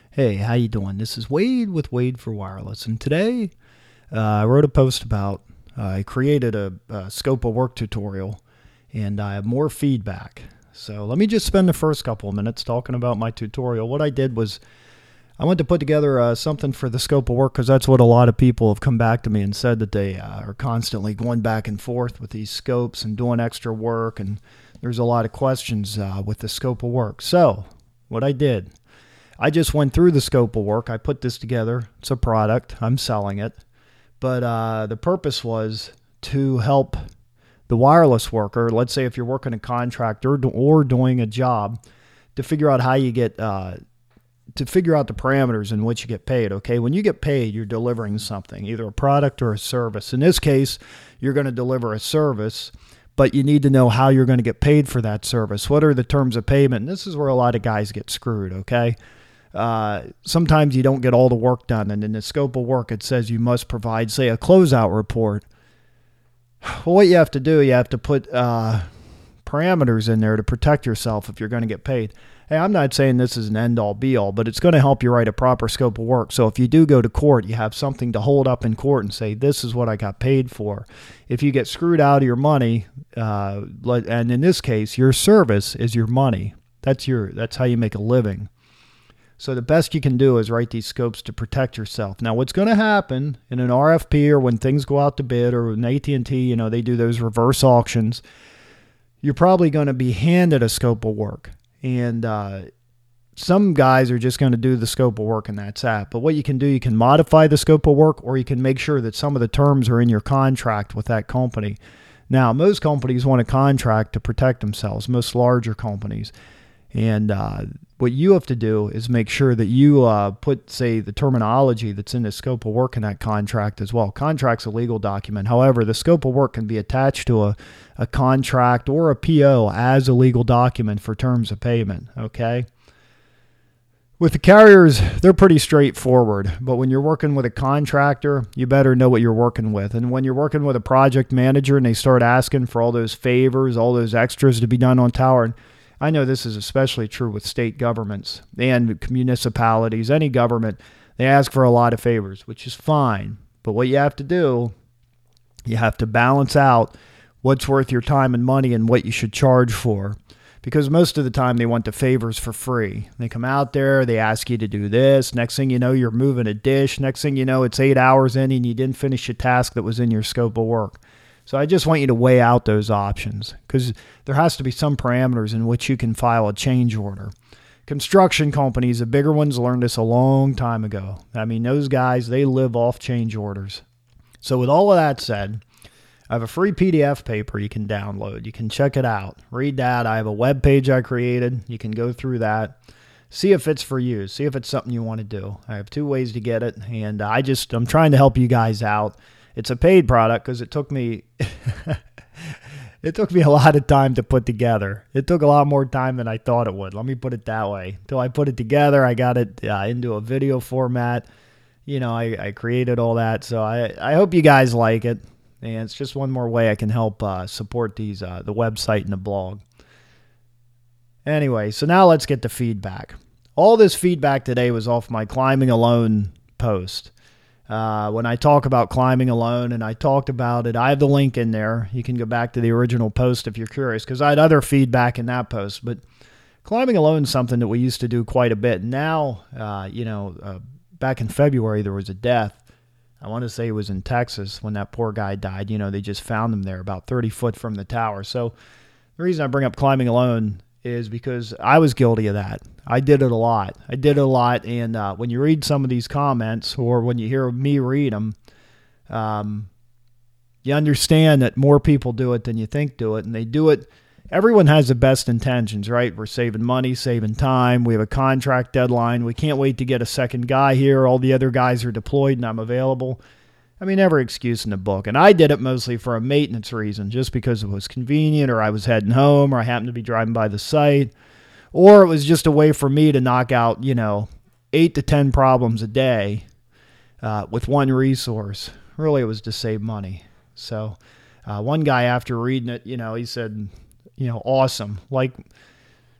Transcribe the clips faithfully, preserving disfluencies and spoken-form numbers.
Hey, how you doing? This is Wade with Wade for Wireless, and today uh, I wrote a post about uh, I created a, a scope of work tutorial, and I have more feedback. So let me just spend the first couple of minutes talking about my tutorial. What I did was I went to put together uh, something for the scope of work because that's what a lot of people have come back to me and said that they uh, are constantly going back and forth with these scopes and doing extra work, and there's a lot of questions uh, with the scope of work. So what I did, I just went through the scope of work. I put this together. It's a product. I'm selling it. But uh, the purpose was to help the wireless worker, let's say if you're working a contract or, or doing a job, to figure out how you get, uh, to figure out the parameters in which you get paid, okay? When you get paid, you're delivering something, either a product or a service. In this case, you're going to deliver a service, but you need to know how you're going to get paid for that service. What are the terms of payment? And this is where a lot of guys get screwed, okay? Uh, sometimes you don't get all the work done, and in the scope of work it says you must provide, say, a closeout report. Well, what you have to do, you have to put uh, parameters in there to protect yourself if you're going to get paid. Hey, I'm not saying this is an end-all, be-all, but it's going to help you write a proper scope of work. So if you do go to court, you have something to hold up in court and say, this is what I got paid for. If you get screwed out of your money, uh, and in this case, your service is your money. That's your. That's how you make a living. So the best you can do is write these scopes to protect yourself. Now, what's going to happen in an R F P or when things go out to bid or in A T and T, you know, they do those reverse auctions, you're probably going to be handed a scope of work. And uh, some guys are just going to do the scope of work and that's that. But what you can do, you can modify the scope of work, or you can make sure that some of the terms are in your contract with that company. Now, most companies want a contract to protect themselves, most larger companies. And uh, what you have to do is make sure that you uh, put, say, the terminology that's in the scope of work in that contract as well. Contract's a legal document. However, the scope of work can be attached to a, a contract or a P O as a legal document for terms of payment, okay? With the carriers, they're pretty straightforward. But when you're working with a contractor, you better know what you're working with. And when you're working with a project manager and they start asking for all those favors, all those extras to be done on tower, and I know this is especially true with state governments and municipalities, any government, they ask for a lot of favors, which is fine. But what you have to do, you have to balance out what's worth your time and money and what you should charge for. Because most of the time they want the favors for free. They come out there, they ask you to do this. Next thing you know, you're moving a dish. Next thing you know, it's eight hours in and you didn't finish a task that was in your scope of work. So I just want you to weigh out those options because there has to be some parameters in which you can file a change order. Construction companies, the bigger ones, learned this a long time ago. I mean, those guys, they live off change orders. So with all of that said, I have a free P D F paper you can download. You can check it out. Read that. I have a web page I created. You can go through that. See if it's for you. See if it's something you want to do. I have two ways to get it, and I just, I'm trying to help you guys out. It's a paid product because it took me it took me a lot of time to put together. It took a lot more time than I thought it would. Let me put it that way. Until I put it together, I got it uh, into a video format. You know, I, I created all that. So I, I hope you guys like it. And it's just one more way I can help uh, support these uh, the website and the blog. Anyway, so now let's get to feedback. All this feedback today was off my Climbing Alone post. Uh, when I talk about climbing alone, and I talked about it, I have the link in there. You can go back to the original post if you're curious, because I had other feedback in that post. But climbing alone is something that we used to do quite a bit. Now, uh, you know, uh, back in February, there was a death. I want to say it was in Texas when that poor guy died. You know, they just found him there about thirty foot from the tower. So the reason I bring up climbing alone is because I was guilty of that. I did it a lot. I did it a lot, and uh, when you read some of these comments or when you hear me read them, um, you understand that more people do it than you think do it, and they do it. Everyone has the best intentions, right? We're saving money, saving time. We have a contract deadline. We can't wait to get a second guy here. All the other guys are deployed, and I'm available. I mean, every excuse in the book. And I did it mostly for a maintenance reason, just because it was convenient, or I was heading home, or I happened to be driving by the site, or it was just a way for me to knock out, you know, eight to ten problems a day uh, with one resource. Really, it was to save money. So uh, one guy, after reading it, you know, he said, you know, awesome. Like,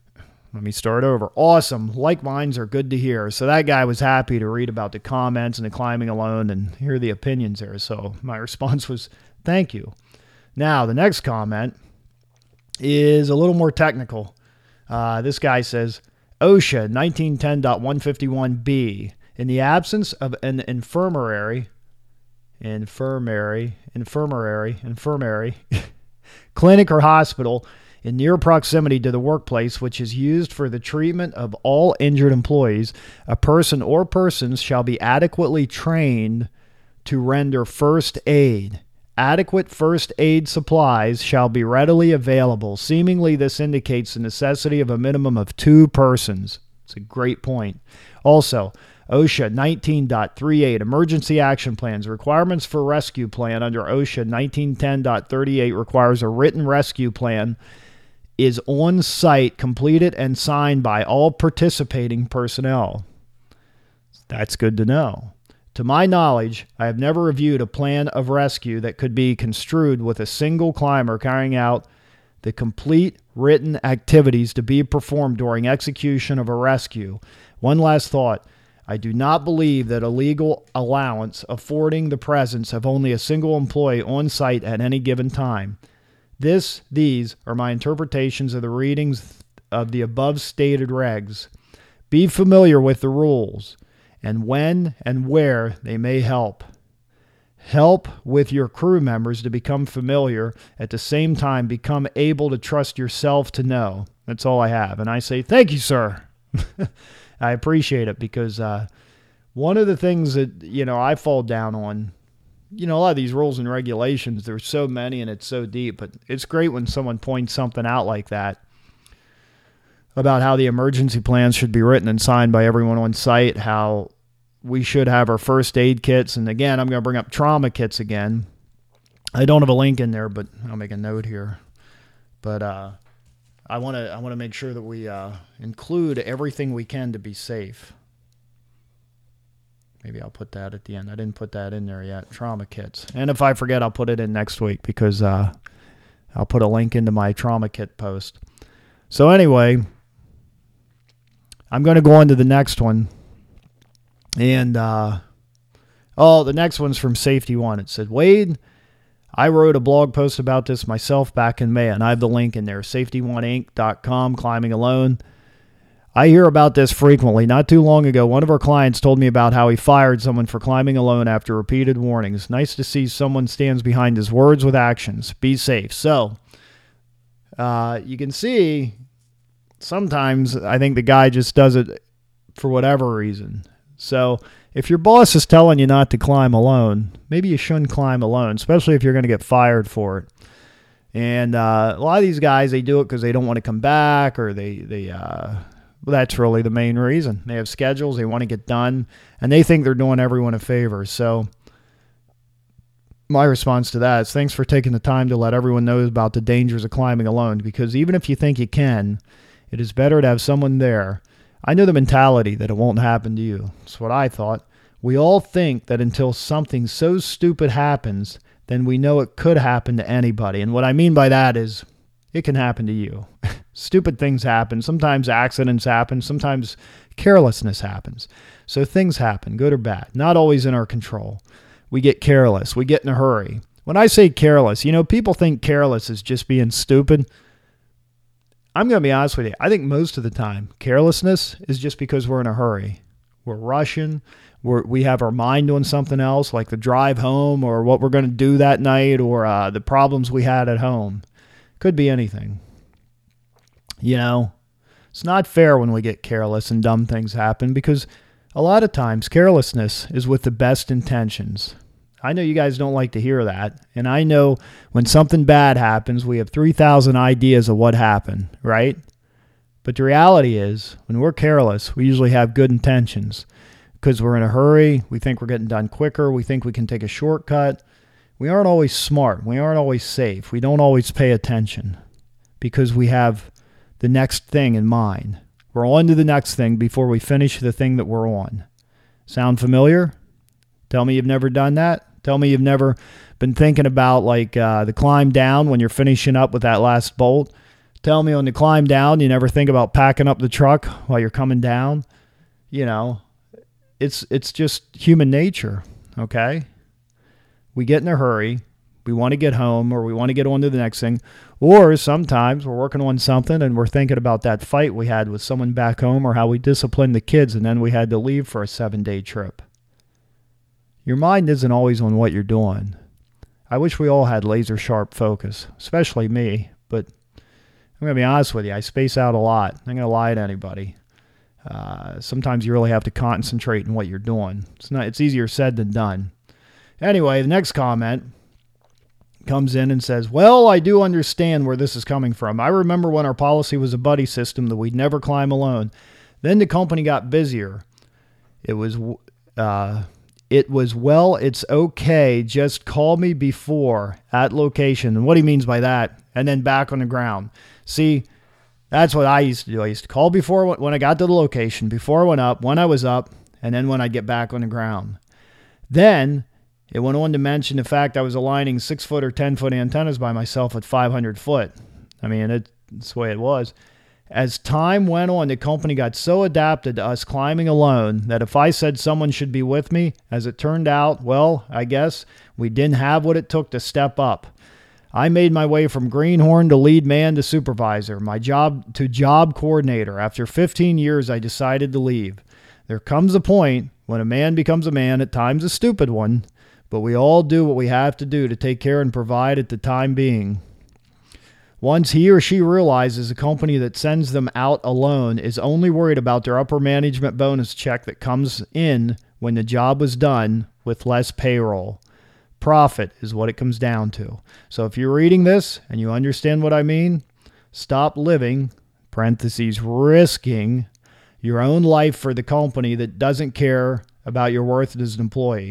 Let me start over. Awesome. Like minds are good to hear. So that guy was happy to read about the comments and the climbing alone and hear the opinions there. So my response was, thank you. Now, the next comment is a little more technical. Uh, this guy says, OSHA nineteen ten point one fifty-one B, in the absence of an infirmary, infirmary, infirmary, infirmary, clinic or hospital in near proximity to the workplace, which is used for the treatment of all injured employees, a person or persons shall be adequately trained to render first aid. Adequate first aid supplies shall be readily available. Seemingly, this indicates the necessity of a minimum of two persons. It's a great point. Also, OSHA nineteen point thirty-eight, Emergency Action Plans. Requirements for rescue plan under OSHA nineteen ten point thirty-eight requires a written rescue plan is on site, completed, and signed by all participating personnel. That's good to know. To my knowledge, I have never reviewed a plan of rescue that could be construed with a single climber carrying out the complete written activities to be performed during execution of a rescue. One last thought. I do not believe that a legal allowance affording the presence of only a single employee on site at any given time. This, these are my interpretations of the readings of the above stated regs. Be familiar with the rules and when and where they may help. Help with your crew members to become familiar, at the same time become able to trust yourself to know. That's all I have. And I say, thank you, sir. I appreciate it because uh, one of the things that, you know, I fall down on, you know, a lot of these rules and regulations, there's so many and it's so deep, but it's great when someone points something out like that about how the emergency plans should be written and signed by everyone on site, how we should have our first aid kits. And again, I'm going to bring up trauma kits again. I don't have a link in there, but I'll make a note here. But uh, I want to I want to make sure that we uh, include everything we can to be safe. Maybe I'll put that at the end. I didn't put that in there yet. Trauma kits. And if I forget, I'll put it in next week because uh, I'll put a link into my trauma kit post. So anyway, I'm going to go on to the next one. And, uh, oh, the next one's from Safety One. It said, Wade, I wrote a blog post about this myself back in May, and I have the link in there, safety one inc dot com, climbing alone. I hear about this frequently. Not too long ago, one of our clients told me about how he fired someone for climbing alone after repeated warnings. Nice to see someone stands behind his words with actions. Be safe. So, uh, you can see sometimes I think the guy just does it for whatever reason. So if your boss is telling you not to climb alone, maybe you shouldn't climb alone, especially if you're going to get fired for it. And uh, a lot of these guys, they do it because they don't want to come back, or they, they uh, well, that's really the main reason. They have schedules, they want to get done, and they think they're doing everyone a favor. So my response to that is thanks for taking the time to let everyone know about the dangers of climbing alone, because even if you think you can, it is better to have someone there. I know the mentality that it won't happen to you. That's what I thought. We all think that until something so stupid happens, then we know it could happen to anybody. And what I mean by that is it can happen to you. Stupid things happen. Sometimes accidents happen. Sometimes carelessness happens. So things happen, good or bad. Not always in our control. We get careless. We get in a hurry. When I say careless, you know, people think careless is just being stupid. I'm going to be honest with you. I think most of the time, carelessness is just because we're in a hurry. We're rushing. We're, we have our mind on something else, like the drive home or what we're going to do that night, or uh, the problems we had at home. Could be anything. You know, it's not fair when we get careless and dumb things happen, because a lot of times carelessness is with the best intentions. I know you guys don't like to hear that, and I know when something bad happens, we have three thousand ideas of what happened, right? But the reality is, when we're careless, we usually have good intentions because we're in a hurry. We think we're getting done quicker. We think we can take a shortcut. We aren't always smart. We aren't always safe. We don't always pay attention because we have the next thing in mind. We're on to the next thing before we finish the thing that we're on. Sound familiar? Tell me you've never done that. Tell me you've never been thinking about like uh, the climb down when you're finishing up with that last bolt. Tell me on the climb down, you never think about packing up the truck while you're coming down. You know, it's it's just human nature, okay? We get in a hurry. We want to get home, or we want to get on to the next thing. Or sometimes we're working on something and we're thinking about that fight we had with someone back home, or how we disciplined the kids and then we had to leave for a seven-day trip. Your mind isn't always on what you're doing. I wish we all had laser-sharp focus, especially me, but I'm going to be honest with you. I space out a lot. I'm going to lie to anybody. Uh, sometimes you really have to concentrate on what you're doing. It's not. It's easier said than done. Anyway, the next comment comes in and says, well, I do understand where this is coming from. I remember when our policy was a buddy system that we'd never climb alone. Then the company got busier. It was, uh, it was, well, it's okay. Just call me before at location. And what he means by that, and then back on the ground. See, that's what I used to do. I used to call before when I got to the location, before I went up, when I was up, and then when I'd get back on the ground. Then it went on to mention the fact I was aligning six foot or ten foot antennas by myself at five hundred foot. I mean, it, it's the way it was. As time went on, the company got so adapted to us climbing alone that if I said someone should be with me, as it turned out, well, I guess we didn't have what it took to step up. I made my way from greenhorn to lead man to supervisor, my job to job coordinator. After fifteen years, I decided to leave. There comes a point when a man becomes a man, at times a stupid one, but we all do what we have to do to take care and provide at the time being. Once he or she realizes a company that sends them out alone is only worried about their upper management bonus check that comes in when the job was done with less payroll. Profit is what it comes down to. So if you're reading this and you understand what I mean, stop living, parentheses, risking your own life for the company that doesn't care about your worth as an employee.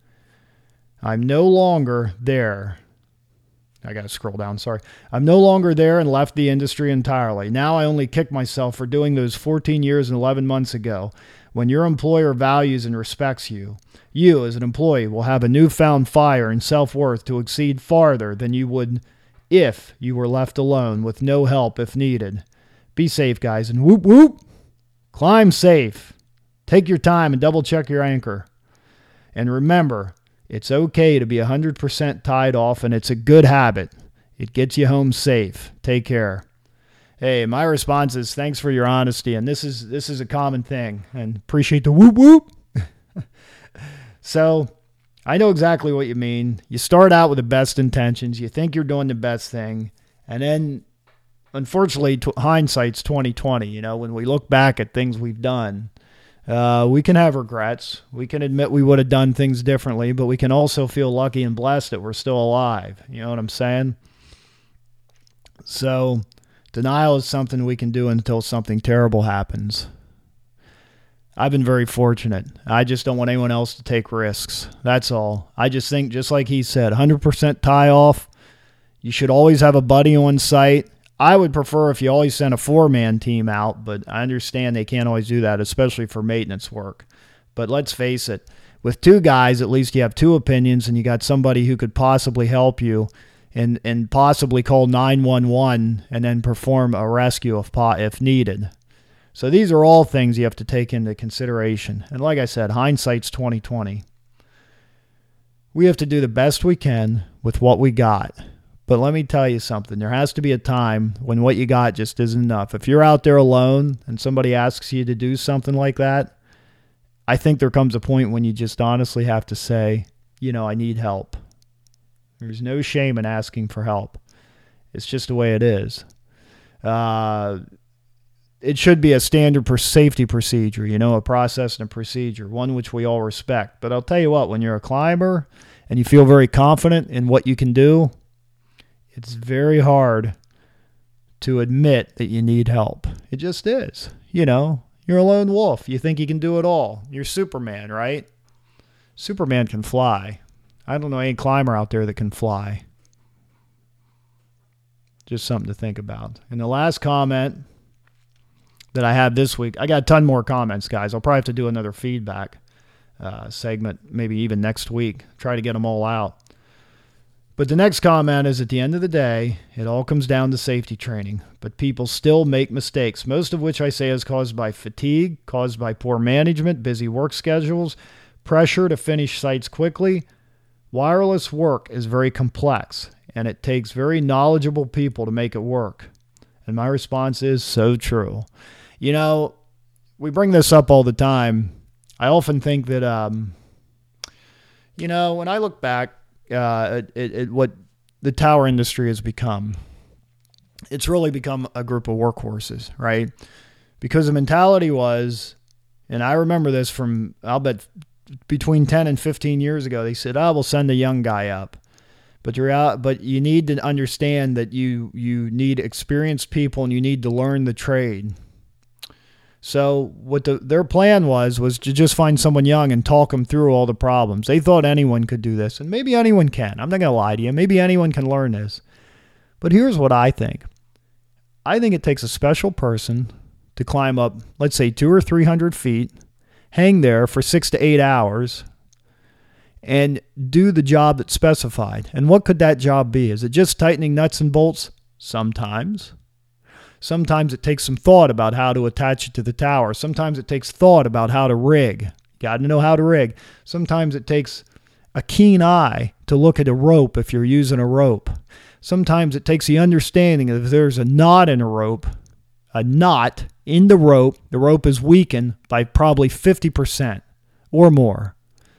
I'm no longer there. I got to scroll down, sorry. I'm no longer there and left the industry entirely. Now I only kick myself for doing those fourteen years and eleven months ago. When your employer values and respects you, you as an employee will have a newfound fire and self-worth to exceed farther than you would if you were left alone with no help if needed. Be safe, guys, and whoop whoop. Climb safe. Take your time and double check your anchor. And remember, it's okay to be one hundred percent tied off, and it's a good habit. It gets you home safe. Take care. Hey, my response is thanks for your honesty, and this is this is a common thing, and appreciate the whoop whoop. So, I know exactly what you mean. You start out with the best intentions. You think you're doing the best thing, and then, unfortunately, t- hindsight's twenty twenty. You know, when we look back at things we've done, Uh, we can have regrets. We can admit we would have done things differently, but we can also feel lucky and blessed that we're still alive. You know what I'm saying? So, denial is something we can do until something terrible happens. I've been very fortunate. I just don't want anyone else to take risks. That's all. I just think, just like he said, one hundred percent tie off. You should always have a buddy on site. I would prefer if you always sent a four-man team out, but I understand they can't always do that, especially for maintenance work. But let's face it, with two guys, at least you have two opinions, and you got somebody who could possibly help you and, and possibly call nine one one and then perform a rescue if, if needed. So these are all things you have to take into consideration. And like I said, hindsight's twenty twenty. We have to do the best we can with what we got. But let me tell you something. There has to be a time when what you got just isn't enough. If you're out there alone and somebody asks you to do something like that, I think there comes a point when you just honestly have to say, you know, I need help. There's no shame in asking for help. It's just the way it is. Uh, it should be a standard per safety procedure, you know, a process and a procedure, one which we all respect. But I'll tell you what, when you're a climber and you feel very confident in what you can do, it's very hard to admit that you need help. It just is. You know, you're a lone wolf. You think you can do it all. You're Superman, right? Superman can fly. I don't know any climber out there that can fly. Just something to think about. And the last comment that I have this week, I got a ton more comments, guys. I'll probably have to do another feedback uh, segment, maybe even next week. Try to get them all out. But the next comment is, at the end of the day, it all comes down to safety training. But people still make mistakes, most of which I say is caused by fatigue, caused by poor management, busy work schedules, pressure to finish sites quickly. Wireless work is very complex, and it takes very knowledgeable people to make it work. And my response is, so true. You know, we bring this up all the time. I often think that, um, you know, when I look back, Uh, it, it, it, what the tower industry has become, it's really become a group of workhorses, right? Because the mentality was, and I remember this from, I'll bet between ten and fifteen years ago, they said, oh, we'll send a young guy up. But you're out, but you need to understand that you, you need experienced people and you need to learn the trade. So what the, their plan was, was to just find someone young and talk them through all the problems. They thought anyone could do this, and maybe anyone can. I'm not going to lie to you. Maybe anyone can learn this. But here's what I think. I think it takes a special person to climb up, let's say, two or three hundred feet, hang there for six to eight hours, and do the job that's specified. And what could that job be? Is it just tightening nuts and bolts? Sometimes. Sometimes it takes some thought about how to attach it to the tower. Sometimes it takes thought about how to rig. Got to know how to rig. Sometimes it takes a keen eye to look at a rope if you're using a rope. Sometimes it takes the understanding that if there's a knot in a rope, a knot in the rope, the rope is weakened by probably fifty percent or more.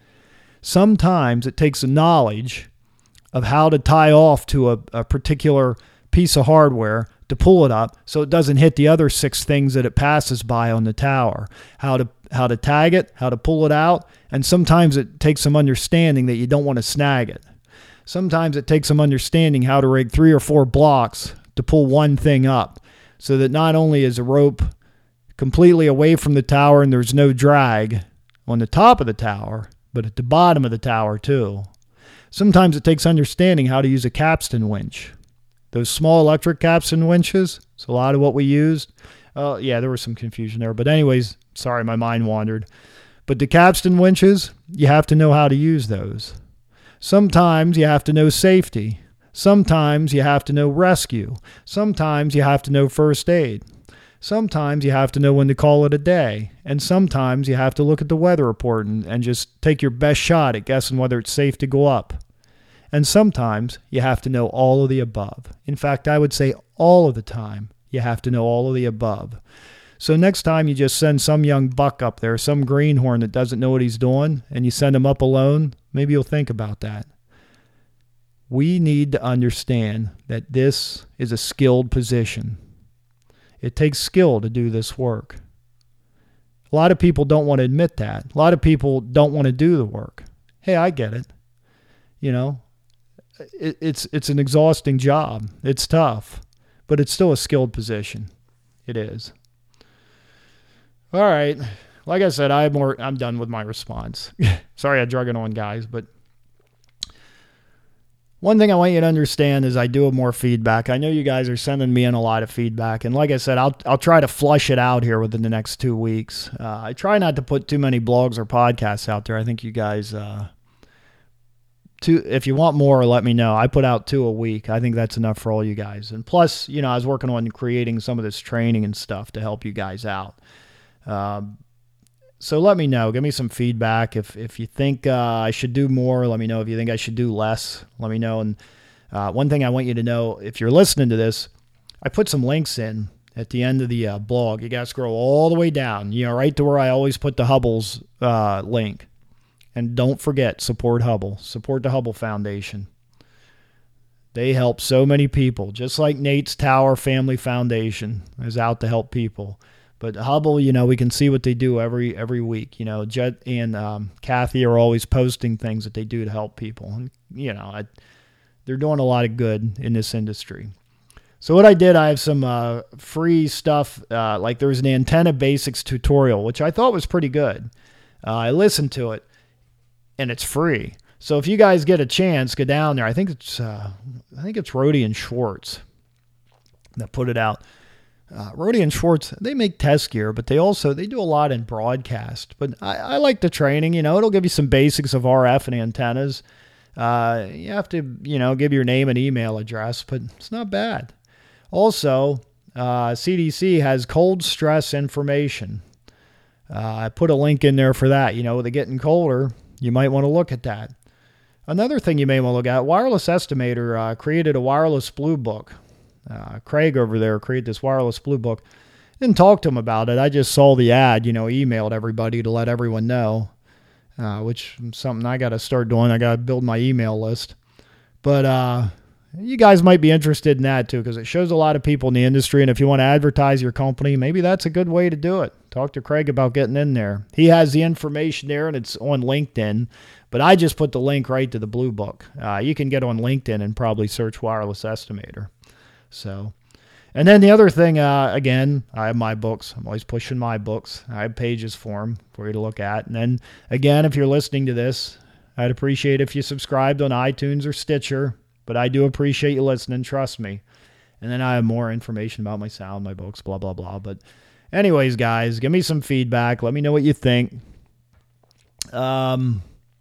Sometimes it takes a knowledge of how to tie off to a, a particular piece of hardware to pull it up so it doesn't hit the other six things that it passes by on the tower. How to how to tag it, how to pull it out, and sometimes it takes some understanding that you don't want to snag it. Sometimes it takes some understanding how to rig three or four blocks to pull one thing up so that not only is the rope completely away from the tower and there's no drag on the top of the tower, but at the bottom of the tower too. Sometimes it takes understanding how to use a capstan winch. Those small electric capstan winches, it's a lot of what we used. Uh, yeah, there was some confusion there. But anyways, sorry, my mind wandered. But the capstan winches, you have to know how to use those. Sometimes you have to know safety. Sometimes you have to know rescue. Sometimes you have to know first aid. Sometimes you have to know when to call it a day. And sometimes you have to look at the weather report and, and just take your best shot at guessing whether it's safe to go up. And sometimes you have to know all of the above. In fact, I would say all of the time you have to know all of the above. So next time you just send some young buck up there, some greenhorn that doesn't know what he's doing, and you send him up alone, maybe you'll think about that. We need to understand that this is a skilled position. It takes skill to do this work. A lot of people don't want to admit that. A lot of people don't want to do the work. Hey, I get it. You know, it, it's it's an exhausting job. It's tough, but it's still a skilled position. It is. All right. Like I said, I'm more. I'm done with my response. Sorry I drug it on, guys, but one thing I want you to understand is I do have more feedback. I know you guys are sending me in a lot of feedback, and like I said, I'll I'll try to flush it out here within the next two weeks. Uh, I try not to put too many blogs or podcasts out there. I think you guys, uh, two, if you want more, let me know. I put out two a week. I think that's enough for all you guys. And plus, you know, I was working on creating some of this training and stuff to help you guys out. Um, So let me know. Give me some feedback. If if you think uh, I should do more, let me know. If you think I should do less, let me know. And uh, one thing I want you to know, if you're listening to this, I put some links in at the end of the uh, blog. You got to scroll all the way down, you know, right to where I always put the Hubble's uh, link. And don't forget, support Hubble. Support the Hubble Foundation. They help so many people, just like Nate's Tower Family Foundation is out to help people. But Hubble, you know, we can see what they do every every week. You know, Jet and um, Kathy are always posting things that they do to help people. And, you know, I, they're doing a lot of good in this industry. So what I did, I have some uh, free stuff. Uh, like there was an antenna basics tutorial, which I thought was pretty good. Uh, I listened to it, and it's free. So if you guys get a chance, go down there. I think it's uh, I think it's Rody and Schwartz that put it out. Uh, Rody and Schwartz, they make test gear, but they also, they do a lot in broadcast. But I, I like the training, you know, it'll give you some basics of R F and antennas. Uh, you have to, you know, give your name and email address, but it's not bad. Also, uh, C D C has cold stress information. Uh, I put a link in there for that. You know, with it getting colder, you might want to look at that. Another thing you may want to look at, Wireless Estimator uh, created a wireless blue book. Uh, Craig over there created this wireless blue book. Didn't talk to him about it. I just saw the ad, you know, emailed everybody to let everyone know, uh, which is something I got to start doing. I got to build my email list. But uh, you guys might be interested in that too, because it shows a lot of people in the industry. And if you want to advertise your company, maybe that's a good way to do it. Talk to Craig about getting in there. He has the information there, and it's on LinkedIn. But I just put the link right to the blue book. Uh, you can get on LinkedIn and probably search Wireless Estimator. So, and then the other thing, uh, again, I have my books. I'm always pushing my books. I have pages for them for you to look at. And then, again, if you're listening to this, I'd appreciate if you subscribed on iTunes or Stitcher. But I do appreciate you listening. Trust me. And then I have more information about my sound, my books, blah, blah, blah. But anyways, guys, give me some feedback. Let me know what you think. Um...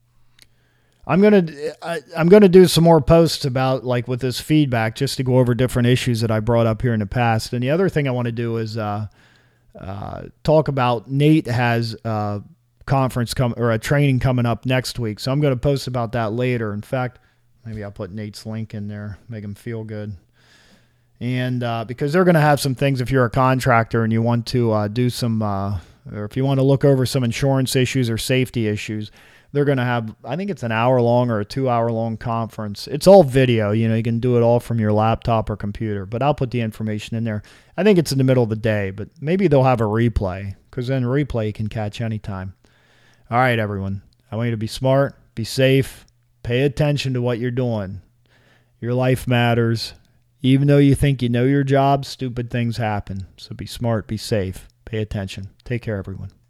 I'm gonna I, I'm gonna do some more posts about, like, with this feedback, just to go over different issues that I brought up here in the past. And the other thing I want to do is uh, uh, talk about Nate has a conference come or a training coming up next week. So I'm gonna post about that later. In fact, maybe I'll put Nate's link in there, make him feel good. And uh, because they're gonna have some things if you're a contractor and you want to uh, do some, uh, or if you want to look over some insurance issues or safety issues. They're going to have, I think it's an hour long or a two hour long conference. It's all video. You know, you can do it all from your laptop or computer, but I'll put the information in there. I think it's in the middle of the day, but maybe they'll have a replay, because then replay you can catch anytime. All right, everyone. I want you to be smart, be safe, pay attention to what you're doing. Your life matters. Even though you think you know your job, stupid things happen. So be smart, be safe, pay attention. Take care, everyone.